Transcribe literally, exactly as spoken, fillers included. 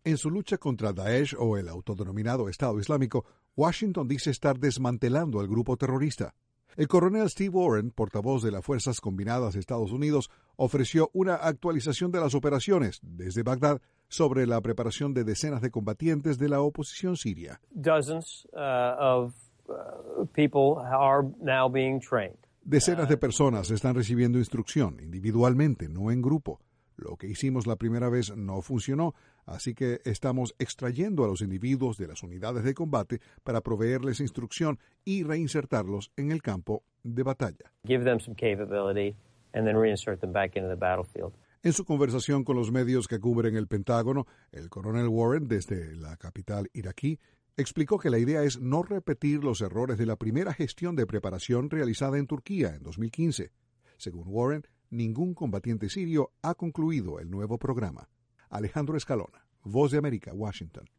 En su lucha contra Daesh o el autodenominado Estado Islámico, Washington dice estar desmantelando al grupo terrorista. El coronel Steve Warren, portavoz de las Fuerzas Combinadas de Estados Unidos, ofreció una actualización de las operaciones desde Bagdad sobre la preparación de decenas de combatientes de la oposición siria. Dozens uh, of uh, people are now being trained. Decenas de personas están recibiendo instrucción individualmente, no en grupo. Lo que hicimos la primera vez no funcionó, así que estamos extrayendo a los individuos de las unidades de combate para proveerles instrucción y reinsertarlos en el campo de batalla. Give them some capability and then reinsert them back into the battlefield. En su conversación con los medios que cubren el Pentágono, el coronel Warren, desde la capital iraquí, explicó que la idea es no repetir los errores de la primera gestión de preparación realizada en Turquía en dos mil quince. Según Warren, ningún combatiente sirio ha concluido el nuevo programa. Alejandro Escalona, Voz de América, Washington.